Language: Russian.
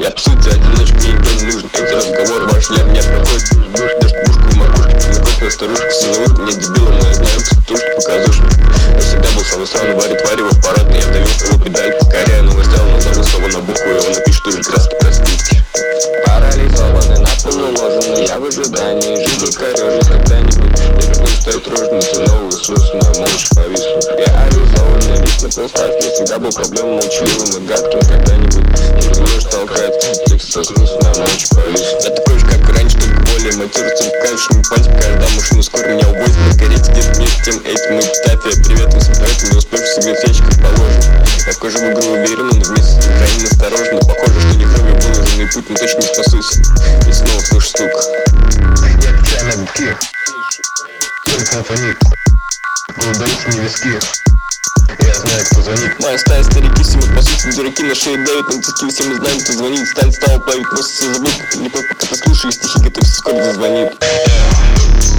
Я по сути одиночка, мне никто не нужен. Эти разговоры важнее меня проходят. Даже пушку в макушке, знакомая старушка. Все зовут меня дебилом, но я знаю, что показушно. Я всегда был самый странный, варит варево в парадной. Я вдавил свою педаль, покоряя новый стайл. Назову слово на букву, и он напишет уже краски проститки. Парализованный, на пол уложенный. Я в ожидании, жду корёжи когда-нибудь. Я вернусь, стоит рожно, новую собственную молча повисну. Я аризованный, лист на полставки. Всегда был проблемой молчаливым и гадким когда-нибудь. Через нож толкает, текст соснусь на ночь повисну. Я такой же, как и раньше, только более матерцем. Кайфшими пальцами, когда машину скоро меня увозит. На карете где-то между тем этим эпитафия. Привет, поэтому не успев сыграть ящик, как положено. Я вхожу в игру уверенно, но вместе с крайне осторожно. Похоже, что не кровью выложенный путь, но точно не спасусь. И снова слышу стук. Я отвечаю на гудки, только фоник. Улыбаются мне виски. Я знаю, кто звонит. Моя стая старики, все мы по сути дураки. На шее давит, на цепи, все мы знаем, кто звонит. Стань стал плавить, просто все забудь. Не пока ты слушаешь стихи, готовься, скоро зазвонит.